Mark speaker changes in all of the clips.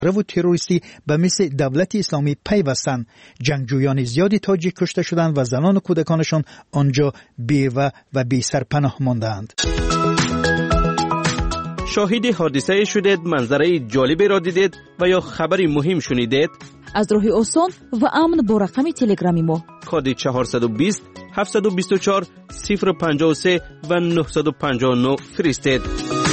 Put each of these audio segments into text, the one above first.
Speaker 1: و تروریستی به مثل دولت اسلامی پیوستند. جنگجویان زیادی تاجیک کشته شدند و زنان و کودکانشان آنجا بیوه و بی سرپناه ماندند.
Speaker 2: شاهد حادثه شدید، منظره جالبی را دیدید و یا خبری مهم شنیدید؟
Speaker 3: از راه آسان و امن با رقم تلگرامی ما
Speaker 2: کد 420 724 053 و 959 فرستید.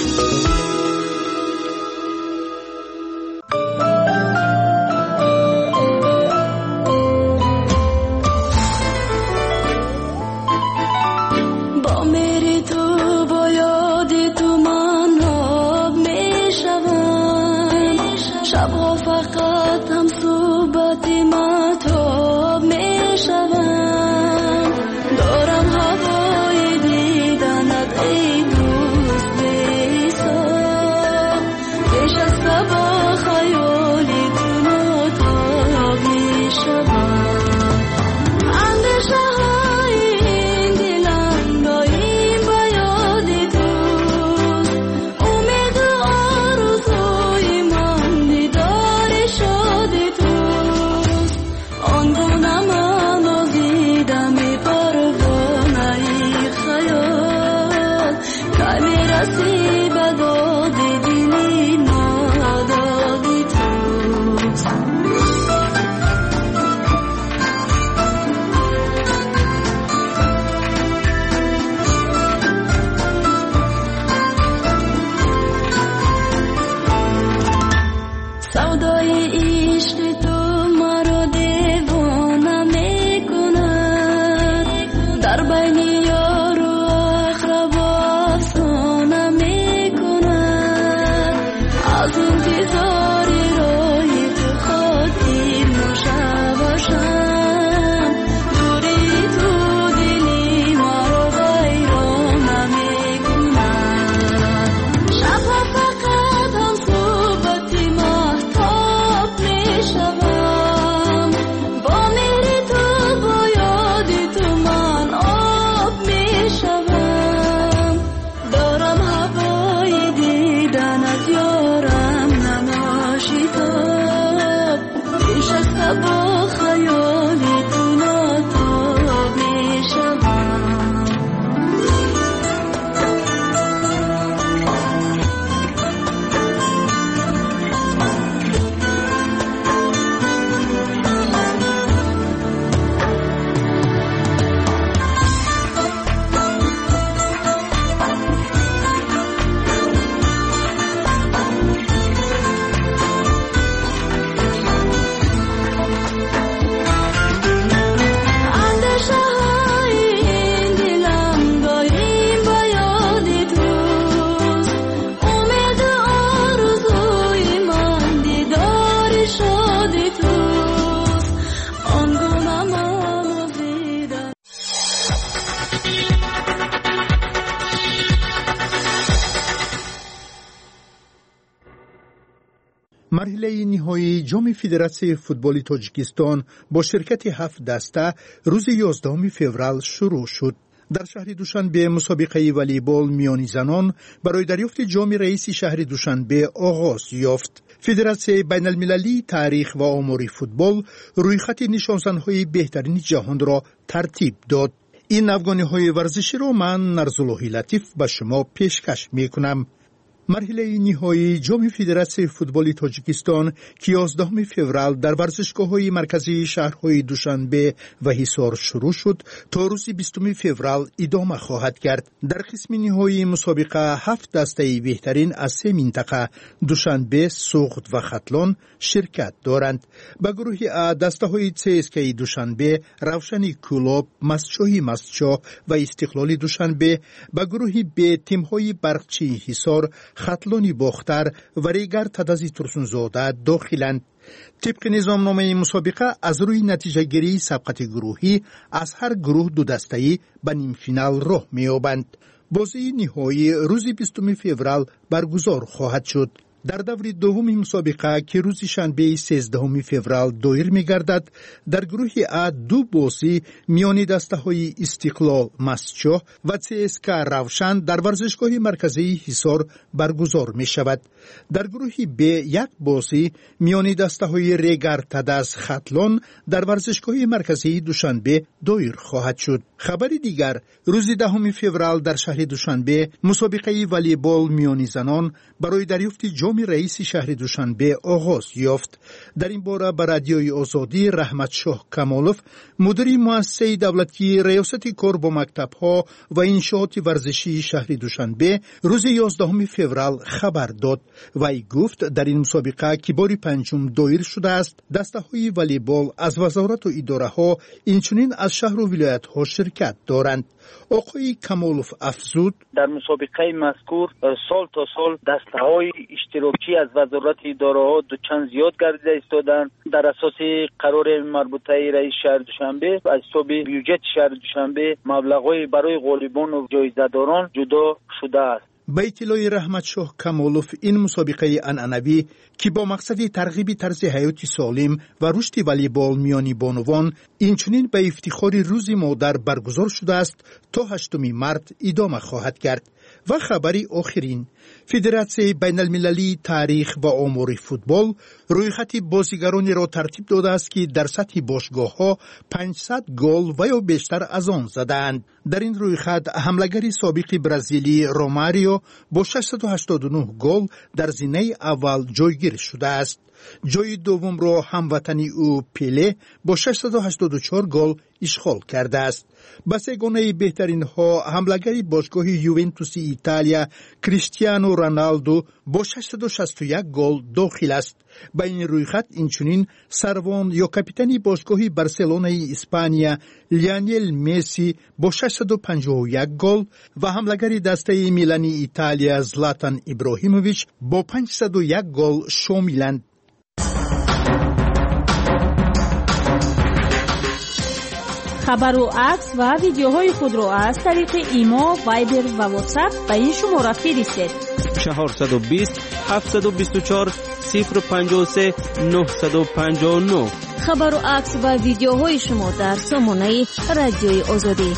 Speaker 1: مرحله نهایی جام فدراسیون فوتبال تاجیکستان با شرکت 7 دسته روز 11 فوریه شروع شد. در شهر دوشنبه مسابقه والیبال میانی زنان برای دریافت جام رئیس شهر دوشنبه آغاز یافت. فدراسیون بین المللی تاریخ و آمار فوتبال روی خط نشانزن‌های بهترین جهان را ترتیب داد. این افغانی‌های ورزشی را من نرزاللهی لطیف به شما پیشکش می‌کنم. مرحله نهایی جام فدراسیون فوتبال تاجیکستان که 11 فوریه در ورزشگاه‌های مرکزی شهرهای دوشنبه و حصار شروع شد تا روز 20 فوریه ادامه خواهد کرد. در قسم نهایی مسابقه 7 دسته بهترین از 3 منطقه دوشنبه، سوخت و ختلان شرکت دارند. به گروه A دسته‌های CSKA دوشنبه، روشنی کلوب، مستشاهی مستشاه و استقلال دوشنبه، به گروه B تیم‌های برقچی حصار، ختلانی باختر و ریگر تدازی ترسونزاده داخلند. طبق نظامنامه مسابقه از روی نتیجه گیری سبقت گروهی از هر گروه 2 دسته‌ای به نیم فینال راه می‌یابند. بازی نهایی روز 20 فوریه برگزار خواهد شد. در دور دوم مسابقه که روز شنبه 13 فوریه دایر می‌گردد، در گروه A 2 بازی میان دسته‌های استقلال مسجد و CSKA روشن در ورزشگاه مرکزی حصار برگزار می‌شود. در گروه B 1 بازی میان دسته‌های ریگر تدز خطلان در ورزشگاه مرکزی دوشنبه دایر خواهد شد. خبر دیگر، روز 10 فوریه در شهر دوشنبه مسابقه والیبال میانی زنان برای دریافت جام رئیس شهر دوشنبه آغاز یافت. در این باره به رادیوی آزادی رحمت شاه کمالوف، مدیر مؤسسه دولتی ریاست کار با مکتب‌ها و انشاءات ورزشی شهر دوشنبه روز 11 فوریه خبر داد. وی گفت در این مسابقه که بار پنجم دایر شده است، دسته‌های والیبال از وزارت و اداره‌ها اینچنین از شهر و ولایت‌ها شرکت دارند. آقای کمالوف افزود:
Speaker 4: در مسابقه مذکور سال تا سال دسته‌های اشتراکی از وزارت اداره‌ها دو چند زیاد گردیده ایستادند. در اساس قرار مربوطه رئیس شهر دوشنبه از حساب بودجه شهر دوشنبه مبلغ‌های برای غالبان و جایزه‌داران جدا شده است.
Speaker 1: به اطلاع رحمت شاه کمالوف، این مسابقه عنعنوی که با مقصد ترغیب طرز حیات سالم و رشد والیبال میانی بانوان اینچنین به افتخار روز مادر برگزار شده است تا 8 مارس ادامه خواهد کرد. و خبری آخرین، فدراسیون بین المللی تاریخ و آمار فوتبال رویخط بازیگرانی را ترتیب داده است که در سطح باشگاه‌ها 500 گل و یا بیشتر از آن زدند. در این رویخط حمله‌گر سابق برزیلی روماریو با 689 گل در زینه اول جایگیر شده است. جای دوم را هموطنی او پیله با 684 گل اشغال کرده است. به سگانه بهترین ها حمله‌گر باشگاه یوونتوس ایتالیا کریستیانو رونالدو با 661 گل داخل است. به این رویخط اینچنین سروان یا کاپیتان باشگاه بارسلونای اسپانیا لیونل مسی با 651 گل و حمله‌گر دسته میلانی ایتالیا زلاتان ابراهیموویچ با 501 گل شاملند.
Speaker 3: خبر و عکس و ویدیوهای خود را از طریق ایما، وایبر و واتساپ به این شماره فرستید:
Speaker 2: 420 724 053 959.
Speaker 3: خبر و عکس و ویدیوهای شما در سامانه رادیوی آزادی.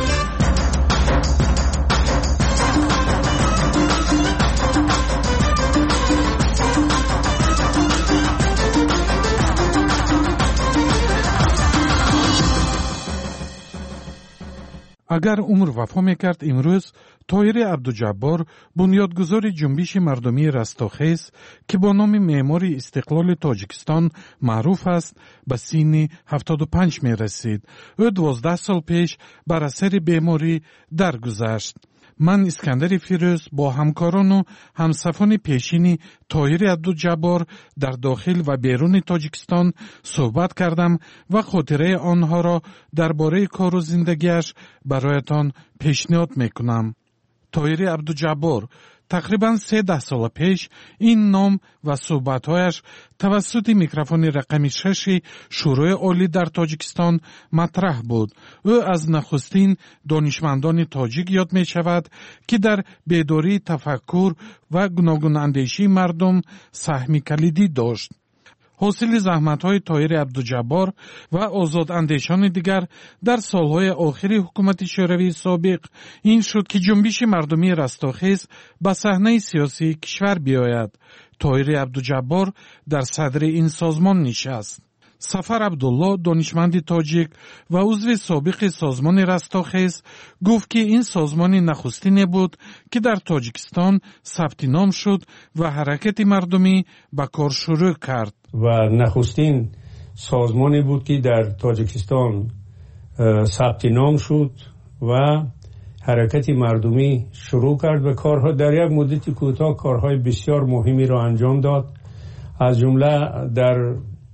Speaker 5: اگر عمر وفا میکرد امروز طاهر عبدالجبار بنیادگذار جنبش مردمی رستاخیز که با نام معمار استقلال تاجیکستان معروف است به سن 75 میرسید. او 12 سال پیش بر اثر بیماری درگذشت. من اسکندر فیروز با همکاران و همصفان پیشین طاهر عبدالجبار در داخل و بیرون تاجیکستان صحبت کردم و خاطره آنها را درباره کار و زندگیش برایتان پیشنهاد میکنم. طاهر عبدالجبار تقریباً 13 سال پیش این نام و صحبت‌هایش توسط میکروفون رقم 6 شورای عالی در تاجیکستان مطرح بود. او از نخستین دانشمندان تاجیک یاد می شود که در بیداری تفکر و گوناگون اندیشی مردم سهم کلیدی داشت. حاصل زحمت‌های طاهر عبدالجبار و آزاد اندیشان دیگر در سالهای آخر حکومت شوروی سابق این شد که جنبش مردمی رستاخیز به صحنه سیاسی کشور بیاید. طاهر عبدالجبار در صدر این سازمان نشست. سفر عبدالله دانشمند تاجیک و عضو سابق سازمان رستاخیز گفت که این سازمان نخستین بود که در تاجیکستان ثبت نام شد و حرکت مردمی به کار شروع کرد.
Speaker 6: و نخستین سازمانی بود که در تاجیکستان ثبت نام شد و حرکت مردمی شروع کرد و کارها در یک مدت کوتاه کارهای بسیار مهمی را انجام داد. از جمله در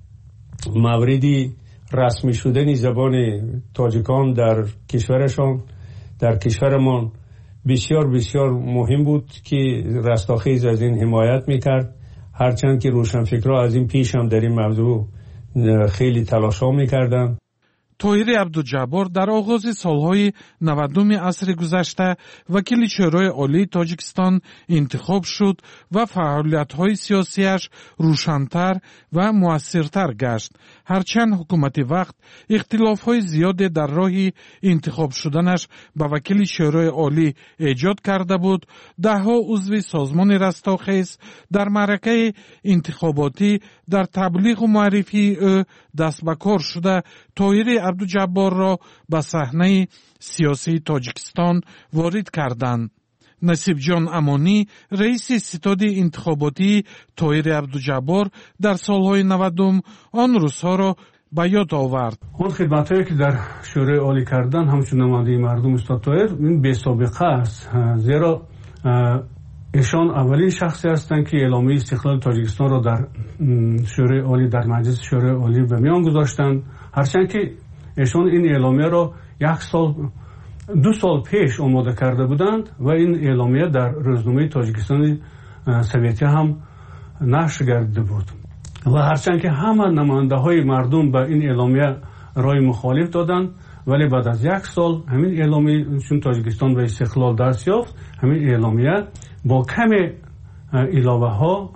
Speaker 6: موردی رسمی شدن زبان تاجیکان در کشورشان، در کشورمان بسیار بسیار مهم بود که رستاخیز از این حمایت میکرد، هرچند که روشنفکرها از این پیش هم در این موضوع خیلی تلاش‌ها میکردند.
Speaker 5: طاهر عبدالجبار در آغاز سالهای 90 عصر گذشته وکیل شورای عالی تاجیکستان انتخاب شد و فعالیت‌های سیاسیش روشن‌تر و مؤثرتر گشت. هرچند حکومت وقت اختلاف‌های زیاد در راه انتخاب شدنش به وکیل شورای عالی ایجاد کرده بود، ده‌ها عضو سازمان رستاخیز در معرکه انتخاباتی در تبلیغ و معرفی او دست به کار شده طاهر عبدالجبار را به صحنه سیاسی تاجیکستان وارد کردند. نصیب جان امانی رئیس ستاد انتخاباتی طاهر عبدالجبار در سالهای 90 آن روزها را به یاد آورد.
Speaker 6: اون خدمتایی که در شورای عالی کردن همچون نماینده مردم استاد طاهر این بی سابقه است، زیرا ایشان اولین شخصی هستند که اعلامیه استقلال تاجیکستان را در شورای عالی در مجلس شورای عالی به میان گذاشتند، هرچند که ایشان این اعلامیه را 2 سال پیش آماده کرده بودند و این اعلامیه در روزنامه تاجیکستان سویتی هم نشر گردیده بود و هرچند که همه نماینده های مردم به این اعلامیه رای مخالف دادند، ولی بعد از 1 سال همین اعلامیه چون تاجیکستان به استقلال دست یافت، همین اعلامیه با کم علاوه ها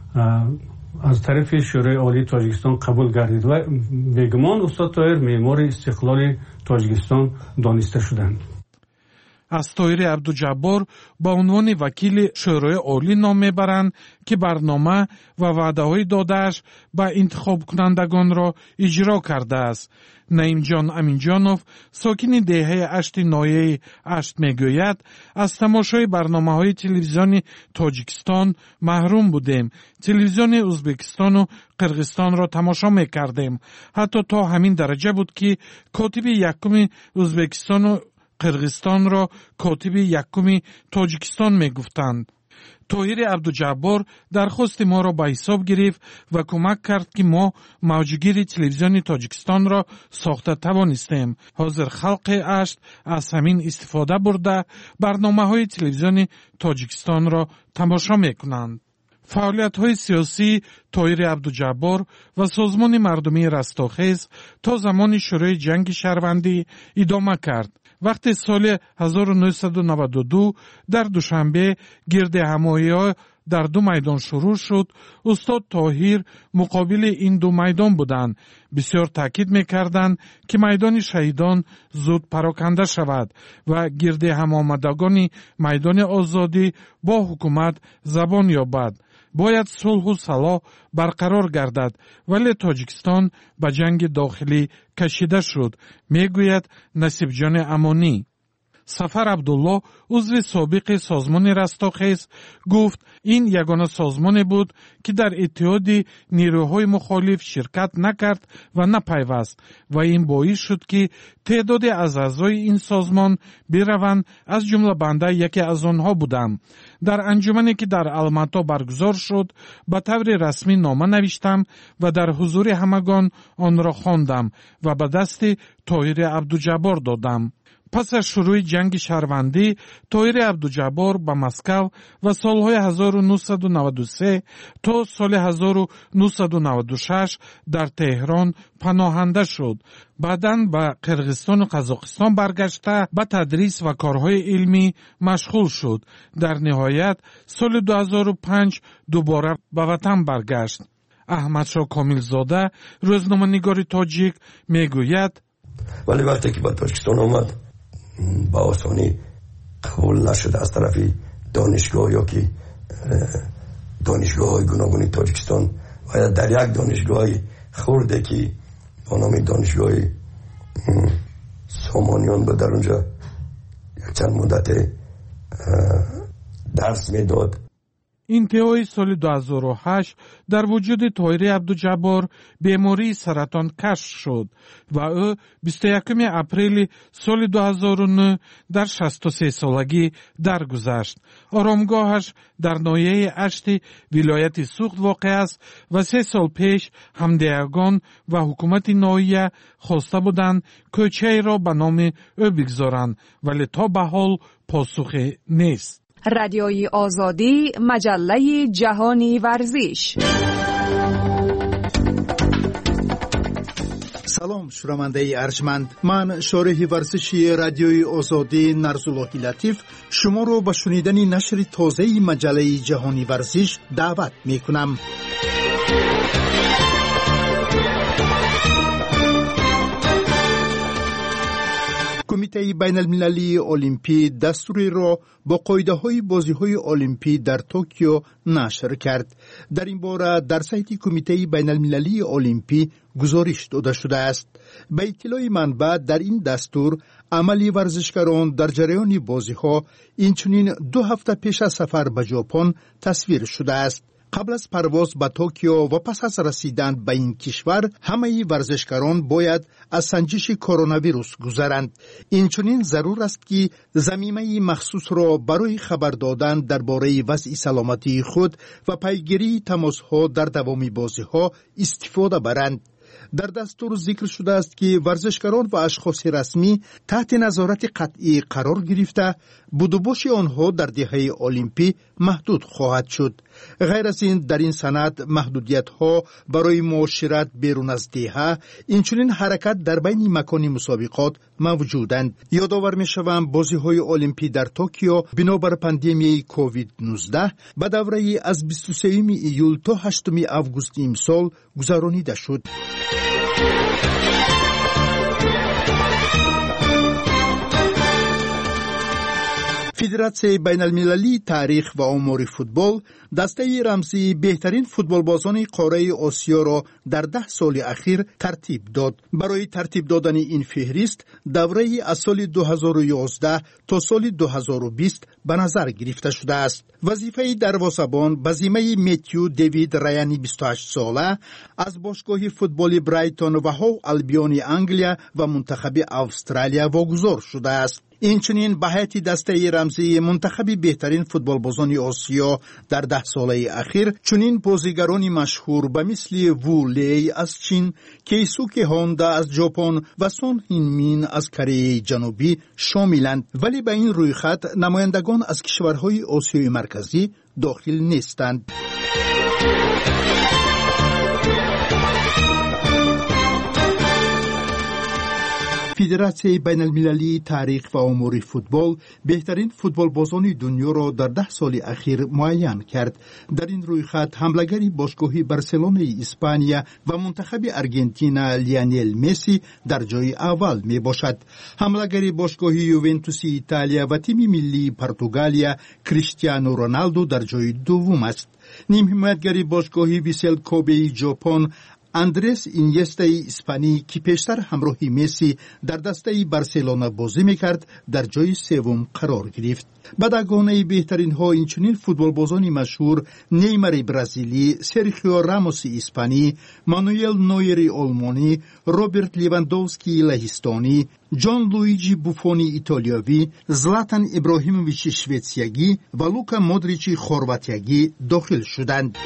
Speaker 6: از طرف شورای عالی تاجیکستان قبول گردید و بیگمان استاد طاهر معمار استقلال تاجیکستان دانسته شدند.
Speaker 5: از طاهر عبدالجبار با عنوان وکیل شورای عالی نام میبرند که برنامه و وعده‌های داده‌اش به انتخاب کنندگان را اجرا کرده است. نعیم جان امینجانوف ساکن دهه 8 نایه 8 میگوید از تماشای برنامه‌های تلویزیونی تاجیکستان محروم بودیم. تلویزیون ازبکستان و قرغیزستان را تماشا میکردیم. حتی تا همین درجه بود که کاتب یکم ازبکستان و قرغیزستان را کاتب یکم تاجیکستان میگفتند. طاهر عبدالجبار درخواست ما را به حساب گرفت و کمک کرد که ما موجگیر تلویزیون تاجیکستان را ساخته توانستیم. حاضر خلق اشت از همین استفاده برده برنامه‌های تلویزیون تاجیکستان را تماشا میکنند. فعالیت‌های سیاسی طاهر عبدالجبار و سازمان مردمی رستاخیز تا زمان شروع جنگ شهروندی ادامه کرد. وقتی سال 1992 در دوشنبه گرد همایی در 2 میدان شروع شد، استاد طاهر مقابل این 2 میدان بودند. بسیار تاکید میکردند که میدان شهیدان زود پراکنده شود و گرد هم آمدگان میدان آزادی با حکومت زبان یابد. باید صلح و صلاح برقرار گردد، ولی تاجیکستان به جنگ داخلی کشیده شد، میگوید نصیب جان امانی. سفر عبدالله عضو سابق سازمان رستاخیز گفت این یگانه سازمان بود که در اتحاد نیروهای مخالف شرکت نکرد و نپیوست و این باعث شد که تعداد از اعضای این سازمان بروند، از جمله بنده یکی از آنها بودم. در انجمنی که در الماتا برگزار شد به طور رسمی نامه نوشتم و در حضور همگان آن را خواندم و به دست طاهر عبدالجبار دادم. پس از شروع جنگ شهروندی طاهر عبدالجبار به مسکو و سالهای 1993 تا سال 1996 در تهران پناهنده شد. بعداً به قرغیزستان و قزاقستان برگشته به تدریس و کارهای علمی مشغول شد. در نهایت سال 2005 دوباره به وطن برگشت. احمدشاه کاملزاده روزنامه‌نگار تاجیک میگوید
Speaker 7: ولی وقتی که به تاجیکستان آمد با آسانی قبول نشد از طرف دانشگاه یا که دانشگاه های گوناگون تاجیکستان و در یک دانشگاه خورده که با نام دانشگاه سامانیان بود، در اونجا یک چند مدت درس میداد.
Speaker 5: انتهای سال 2008 در وجود طاهر عبدالجبار بیماری سرطان کشف شد و او 21 اپریل سال 2009 در 63 سالگی درگذشت. آرامگاهش در ناحیه اشت ولایت سوخت واقع است و 3 سال پیش همدیگان و حکومت ناحیه خواسته بودند کوچه را به نام او بگذارند، ولی تا به حال پاسخی نیست.
Speaker 8: رادیوی آزادی، مجله جهانی ورزش.
Speaker 1: سلام شنونده ارجمند، من شارح ورزشی رادیوی آزادی نرزاللهی لطیف شما رو به شنیدن نشر تازه مجله جهانی ورزش دعوت می کنم. کمیته بین المللی المپی دستوری را با قاعده‌های بازی‌های المپی در توکیو نشر کرد. در این باره در سایت کمیته بین المللی المپی گزارش داده شده است. به اطلاع منبع در این دستور عملی ورزشکاران در جریان بازی‌ها اینچنین 2 هفته پیش از سفر به ژاپن تصویر شده است. قبل از پرواز به توکیو و پس از رسیدن به این کشور همه ورزشکاران باید از سنجش کرونا ویروس گذرند. اینچنین ضرور است که ضمیمه مخصوص را برای خبر دادن درباره وضع سلامتی خود و پیگیری تماس‌ها در دوام بازی‌ها استفاده برند. در دستور ذکر شده است که ورزشکاران و اشخاص رسمی تحت نظارت قطعی قرار گرفته بودوباش آنها در دهه المپی محدود خواهد شد. غیر از این در این سند محدودیت‌ها برای معاشرت بیرون از دهه اینچنین حرکت در بین مکان مسابقات موجودند. یادآور می‌شوم بازی‌های المپی در توکیو بنابر پاندمی کووید 19 به دوره از 23 ایول تا 8 آگوست امسال گذرانیده شد. فدراسیون بین المللی تاریخ و آمار فوتبال دسته رمزی بهترین فوتبالبازان قاره آسیا را در 10 سال اخیر ترتیب داد. برای ترتیب دادن این فهرست دوره از سال 2011 تا سال 2020 به نظر گرفته شده است. وظیفه دروازه‌بان به ذمه متیو دیوید رایانی 28 ساله از باشگاه فوتبال برایتون و هو البیون انگلیا و منتخب استرالیا واگذار شده است. اینچنین به هیئت دسته رمزی منتخب بهترین فوتبالبازان آسیا در 10 ساله اخیر چنین بازیگران مشهور به مثل وو لی از چین، کیسوکی هوندا از ژاپن و سون هین مین از کره جنوبی شاملند، ولی به این رویخط نمایندگان از کشورهای آسیای مرکزی داخل نیستند. فدراسیون بین المللی تاریخ و آمار فوتبال بهترین فوتبالبازان دنیا را در 10 سال اخیر معین کرد. در این رویخط حمله‌گر باشگاه بارسلونای اسپانیا و منتخب آرژانتین لیونل مسی در جای اول می باشد. حمله‌گر باشگاه یوونتوس ایتالیا و تیم ملی پرتغالیا کریستیانو رونالدو در جای دوم است. نیم حمایتگر باشگاه ویسل کوبه ژاپن اندرس اینیستا اسپانی که پیشتر همراه مسی در دسته بارسلونا بازی میکرد در جای سوم قرار گرفت. بدگانه بهترین ها اینچنین فوتبالبازان مشهور نیمار برزیلی، سرخیو راموس اسپانی، مانوئل نویر آلمانی، روبرت لیواندوفسکی لهستانی، جان لویجی بوفونی ایتالیایی، زلاتان ابراهیموویچ شویتسیایی و لوکا مودریچ خرواتیایی داخل شدند.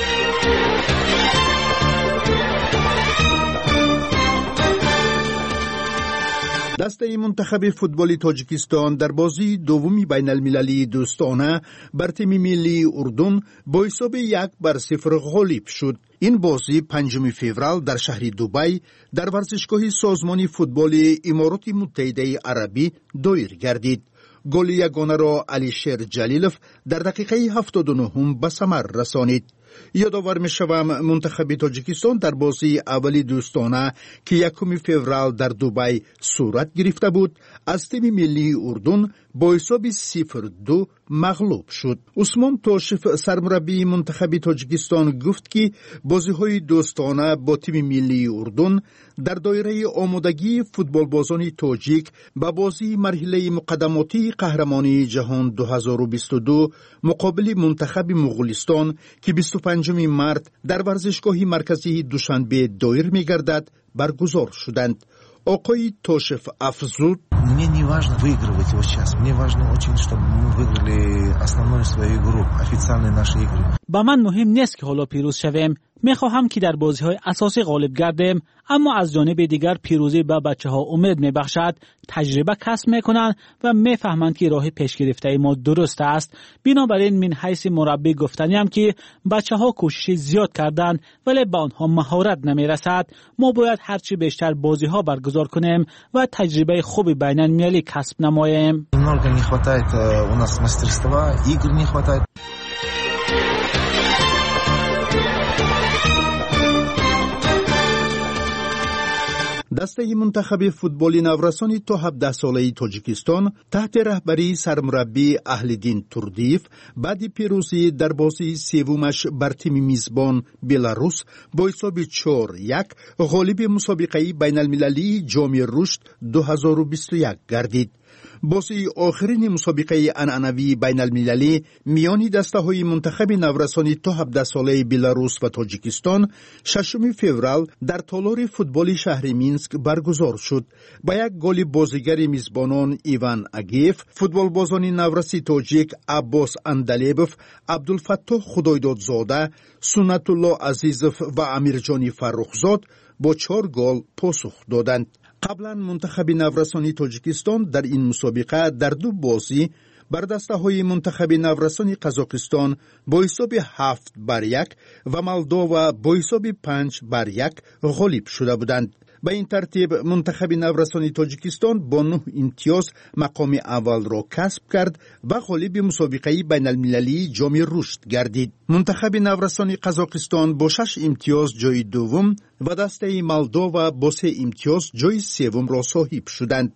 Speaker 1: دسته منتخب فوتبال تاجیکستان در بازی دومی بین المللی دوستانه بر تیم ملی اردن با حساب 1-0 غالب شد. این بازی 5 فوریه در شهر دبی در ورزشگاه سازمان فوتبال امارات متحده عربی دایر گردید. گل یگانه را علیشیر جلیلوف در دقیقه 79 به ثمر رسانید. یادآور می‌شوم منتخب تاجیکستان در بازی اولی دوستانه که 1 فوریه در دبی صورت گرفته بود از تیم ملی اردن با حساب 0-2 مغلوب شد. عثمان توشف سرمربی منتخب تاجیکستان گفت که بازی‌های دوستانه با تیم ملی اردن در دایره آمادگی فوتبالبازان تاجیک به بازی مرحله مقدماتی قهرمانی جهان 2022 مقابل منتخب مغولستان که 25 مارس در ورزشگاه مرکزی دوشنبه دایر می‌گردد برگزار شدند. آقای توشف افزود:
Speaker 9: Мне не важно выигрывать его сейчас. Мне важно очень, чтобы мы выиграли основную свою игру, официальные наши игры.
Speaker 10: با من مهم نیست که حالا پیروز شویم میخواهم که در بازی‌های اساسی غالب گردیم، اما از جانب دیگر پیروزی به بچه‌ها امید میبخشد. تجربه کسب میکنند و میفهمند که راه پیش گرفته ما درست است. بنابراین من حیث مربی گفتنیم که بچه‌ها کوشش زیاد کردند ولی به آنها مهارت نمیرسد. ما باید هرچی بیشتر بازی‌ها برگزار کنیم و تجربه خوبی بین المللی کسب نماییم.
Speaker 9: Немного не хватает у нас мастерства, игр не хватает.
Speaker 1: دسته منتخب فوتبال نورسان تا 17 ساله تاجیکستان تحت رهبری سرمربی اهلدین توردیف بعد پیروزی در بازی سومش بر تیم میزبان بلاروس با حساب 4-1 غالب مسابقه بین المللی جام رشد 2021 گردید. بازی آخرین مسابقه عنعنوی بین المللی میان دسته های منتخب نورسانی تا 17 ساله بلاروس و تاجیکستان 6 فوریه در تالار فوتبال شهر مینسک برگزار شد. با یک گل بازیگر میزبانان ایوان اگیف، فوتبال بازان نورسی تاجیک عباس اندلیبف، عبدالفتاح خدایدادزاده، سنت الله عزیزف و امیرجانی فرخزاد با 4 گل پاسخ دادند. قبلا منتخب نورسانی تاجیکستان در این مسابقه در 2 بازی بر دسته های منتخب نورسانی قزاقستان با حساب 7-1 و مولداوا با حساب 5-1 غالب شده بودند. به این ترتیب منتخب نورسانی تاجیکستان با 9 امتیاز مقام اول را کسب کرد و غالب مسابقه بین المللی جام رشد گردید. منتخب نورسانی قزاقستان با 6 امتیاز جای دوم و دسته مولداوا با 3 امتیاز جای سوم را صاحب شدند.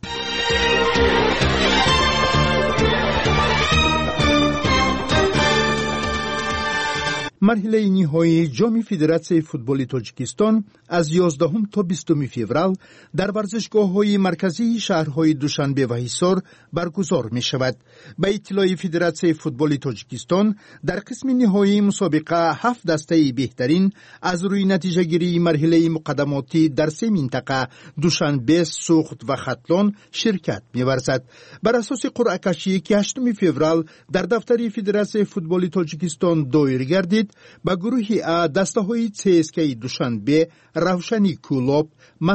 Speaker 1: مرحله نهایی جام فدراسیون فوتبال تاجیکستان از 11 تا 20 فوریه در ورزشگاه‌های مرکزی شهرهای دوشنبه و حصار برگزار می‌شود. به اطلاع فدراسیون فوتبال تاجیکستان در قسم نهایی مسابقه 7 دسته بهترین از روی نتیجه گیری مرحله مقدماتی در 3 منطقه دوشنبه، سوخت و ختلان شرکت می‌ورزد. بر اساس قرعه کشی که 8 فوریه در دفتر فدراسیون فوتبال تاجیکستان دایر گردید، با گروه ا دسته های CSKA دوشنبه، روشنی کولاب،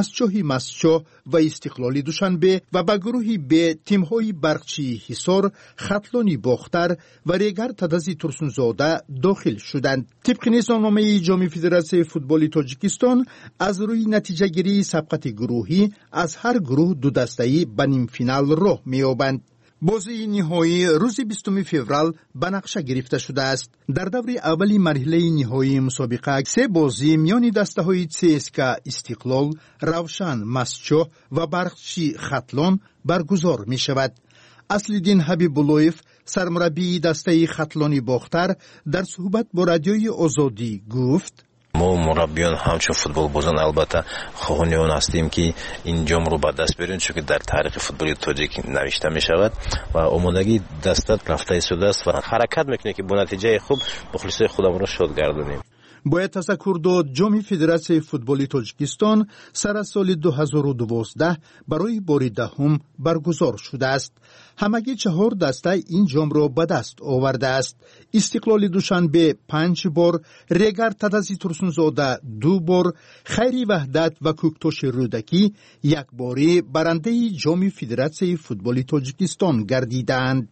Speaker 1: مسچو و استقلالی دوشنبه و با گروه ب تیم های برقچی حصار، ختلانی باختر و ریگر تدزی ترسونزاده داخل شدند. طبق نظامنامه جام فدراسیون فوتبال تاجیکستان از روی نتیجه گیری سبقت گروهی از هر گروه 2 دسته‌ای به نیم فینال راه می‌یابند. بازی نهایی روز 20 فوریه به نقشه گرفته شده است. در دور اولی مرحله نهایی مسابقه 3 بازی میان دسته‌های CSKA استقلال، روشن مسچو و برقچی ختلان برگزار می شود. اصلالدین حبیب‌اللهیف سرمربی دسته ختلانی باختر در صحبت با رادیوی آزادی گفت:
Speaker 11: ما مربیان همچون فوتبال بازان البته خواهان هستیم که این جام رو به دست بیاریم، چون که در تاریخ فوتبال تاجیک نوشته می شود و آمادگی دست رفته شده است و حرکت میکنه که با نتیجه خوب مخلصای خودمون رو شاد گردونیم.
Speaker 1: باید تذکر داد جام فدراسیون فوتبال تاجیکستان سر از سال 2012 برای بار دهم برگزار شده است. همگی 4 دسته این جام را به دست آورده است. استقلال دوشنبه 5 بار، ریگر تدزی ترسونزاده 2 بار، خیری وحدت و کوکتاش رودکی 1 باری برنده جام فدراسیون فوتبال تاجیکستان گردیدند.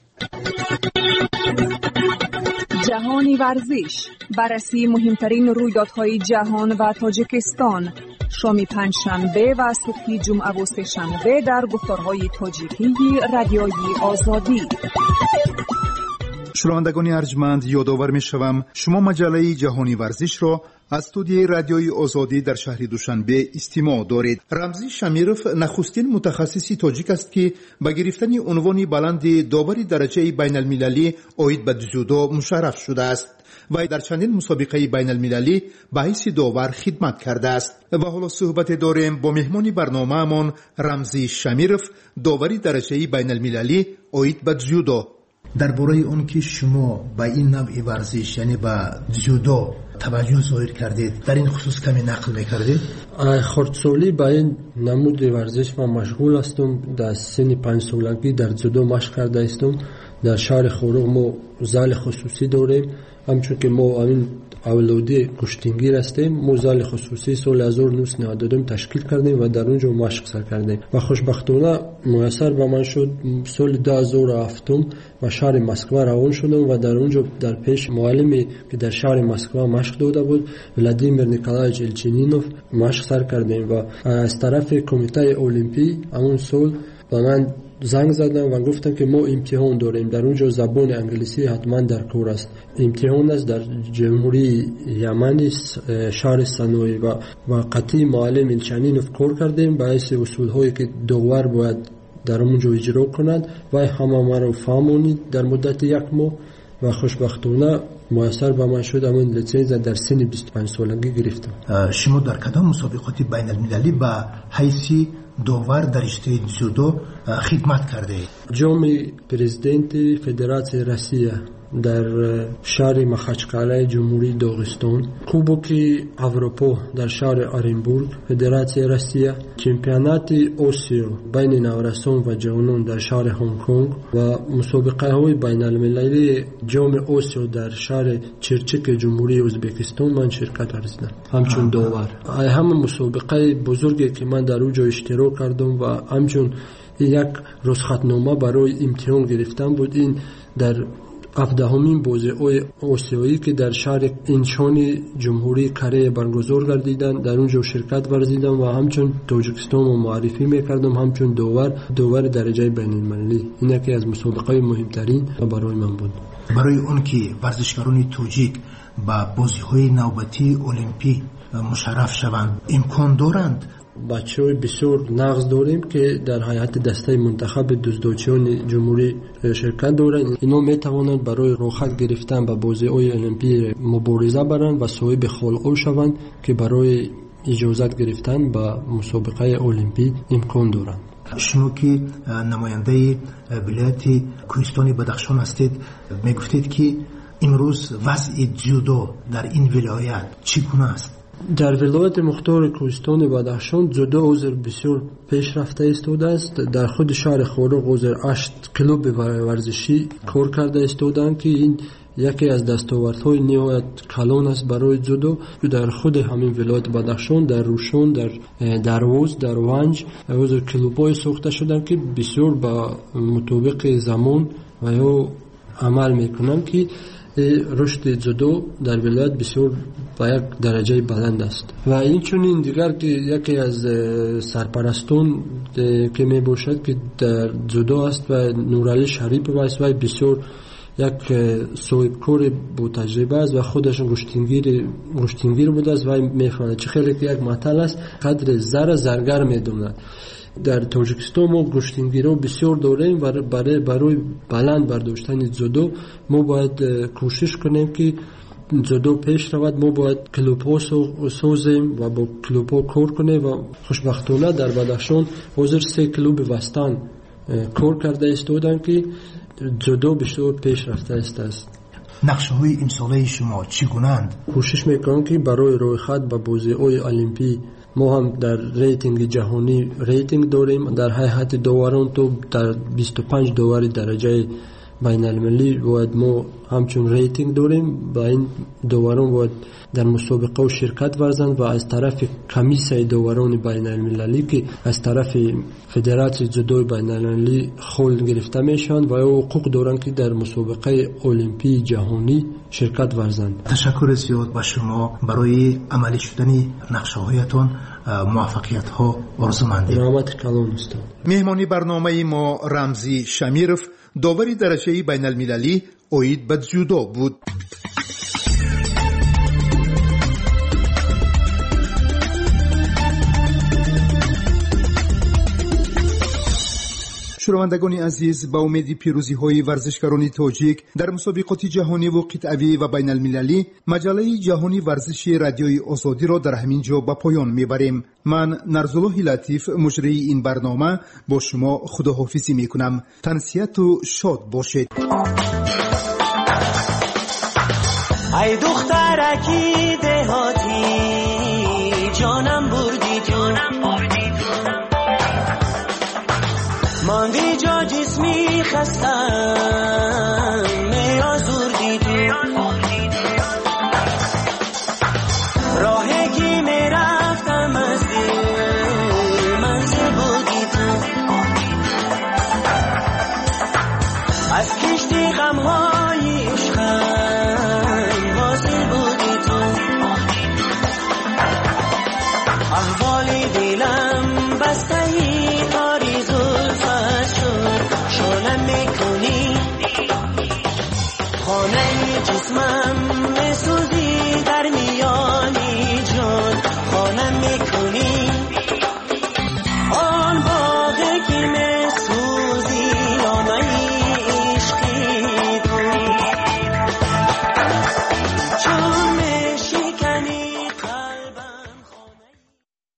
Speaker 8: جهانی ورزش، بررسی مهمترین رویدادهای جهان و تاجیکستان، شام پنجشنبه و صبح جمعه و سه‌شنبه در گفتارهای تاجیکی رادیوی آزادی.
Speaker 1: شنوندگان ارجمند، یادآور می‌شوم شما مجله جهانی ورزش را از استودیوی رادیوی آزادی در شهر دوشنبه استماع دارید. رمزی شمیروف نخستین متخصص تاجیک است که به گرفتن عنوان بلند داور درجه بین المللی عاید به جودو مشرف شده است و در چندین مسابقه بین المللی به حیث داور خدمت کرده است. و حالا صحبت داریم با مهمان برنامه‌مان رمزی شمیروف، داوری درجه بین المللی عاید به جودو.
Speaker 12: درباره اون که شما با این نوع ورزش یعنی با جودو توجه ظاهر کردید، در این خصوص کمی نقل میکردید؟
Speaker 13: خردسالی با این نمود ورزش من مشغول هستم. در سن 5 سالگی در جودو مشق کرده هستم. در شهر خوروغ ما زال خصوصی داریم، همچون که ما این اولادی کشتینگیر هستیم. ما زال خصوصی سال 1992 تشکیل کردیم و در اونجا مشق سر کردیم و خوشبختانه میسر به من شد سال 2007 و شهر مسکو روان شدم و در اونجا در پیش معلمی که در شهر مسکو مشق داده بود ولادیمیر نیکولایویچ الچینینوف مشق سر کردیم و از طرف کمیته المپی همون سال و من زنگ زدم و گفتم که ما امتحان داریم در اونجا زبان انگلیسی حتما در کار است. امتحان است در جمهوری یمن شهر سنایی و قطعی معلم الچینینوف کار کردیم باعث اصول هایی که داور باید در اونجا اجرا کنند و همه ما رو فهمونید در مدت یک ماه و خوشبختانه میسر به من شد امون لیسانس در سن 25 سالگی گرفتم.
Speaker 12: شما در کدام مسابقات بین المللی به حیث داور در رشته جودو خدمت کرده؟
Speaker 13: جام پرزیدنت فدراسیون روسیه در شهر مخچکاله جمهوری داغستان، کوبوک اروپا در شهر آرنبورگ فدراسیون روسیه، چمپیونات آسیا بین نوجوانان و جوانان در شهر هنگ کنگ و مسابقه های بین المللی جام آسیا در شهر چرچک جمهوری ازبکستان من شرکت ورزیدم همچون داور. همه مسابقه بزرگی که من در اونجا اشتراک کردم و همچون یک رخصتنامه برای امتحان گرفتم بود. این در 17مین بازی آسیایی که در شهر اینچان جمهوری کره برگزار گردیدن در اونجا شرکت ورزیدم و همچون تاجیکستان رو معرفی میکردم همچون داور درجه بین المللی. این یکی از مسابقه مهمترین برای من بود.
Speaker 12: برای اون که ورزشکاران تاجیک با بازی‌های نوبتی المپی مشرف شوند امکان دارند؟
Speaker 13: بچه‌های بسیار نقص داریم که در هیئت دسته منتخب دزدچیان جمهوری شرکت دارند. اینا میتوانند برای راحت گرفتن به بازی‌های المپی مبارزه برند و صاحب خلق شوند که برای اجازت گرفتن به مسابقه المپی امکان دارند.
Speaker 12: شما که نماینده ولایت کوهستان بدخشان هستید میگفتید که امروز وضع جودو در این ولایت چگونه است؟
Speaker 13: در ولایت مختار کوهستان بدخشان جودو حضور بسیار پیشرفته ایستاده است. در خود شهر خارق حضور 8 کلوب ورزشی کار کرده ایستادند که این یکی از دستاوردهای نهایت کلان است برای جودو. در خود همین ولایت بدخشان در روشون در دروز در ونج حضور کلوب‌های ساخته شدند که بسیار با مطابق زمان و یا عمل میکنند که رشد جودو در ولایت بسیار با یک درجه بلند است و این چنین دیگر که یکی از سرپرستان که می باشد که در جودو است و نورعلی شریف است و بسیار یک صاحب کار با تجربه است و خودش گشتینگیر بوده است و میفهمد چه خیلی که یک مطل است قدر زرگر میدوند. در تاجیکستان ما گشتینگیرا بسیار داریم و برای بلند برداشتن جودو ما باید کوشش کنیم که جودو پیش رود. ما باید کلوب‌ها سازیم و با کلوب‌ها کار کنیم و خوشبختانه در بدخشان حاضر 3 کلوب وستان کار کرده ایستادن که جودو بسیار پیش رفته است.
Speaker 12: نقشه‌های امساله شما چگونه‌اند؟
Speaker 13: کوشش میکنم که برای رویخط به بازی‌های المپی ما هم در ریتینگ جهانی ریتینگ داریم. در هیئت داوران تو در 25 داور درجه بین المللی باید ما همچون ریتینگ داریم. با این داوران باید در مسابقه و شرکت ورزند و از طرف کمیسه داوران بین المللی که از طرف فدراسیون جودو بین المللی خول گرفته میشن و حقوق دارند که در مسابقه المپی جهانی شرکت ورزند.
Speaker 12: تشکر زیاد به شما برای عملی شدن نقشه‌هایتان موفقیت ها آرزومندیم.
Speaker 13: رحمت کلام است.
Speaker 1: مهمانی برنامه ما رمزی شمیرف داوری درجه بین المللی اوید به جودو بود. شنوندگان عزیز، با امید پیروزی های ورزشکاران تاجیک در مسابقات جهانی و قطعی و بین المللی مجله جهانی ورزش رادیوی آزادی را در همین جا به پایان میبریم. من نرزالله لطیف مجری این برنامه با شما خداحافظی میکنم. تنسیت و شاد باشید.
Speaker 14: ای دخترکی دهاتی جانم بردی ماندی جا جسمی خستم می آزردی تو نالیدی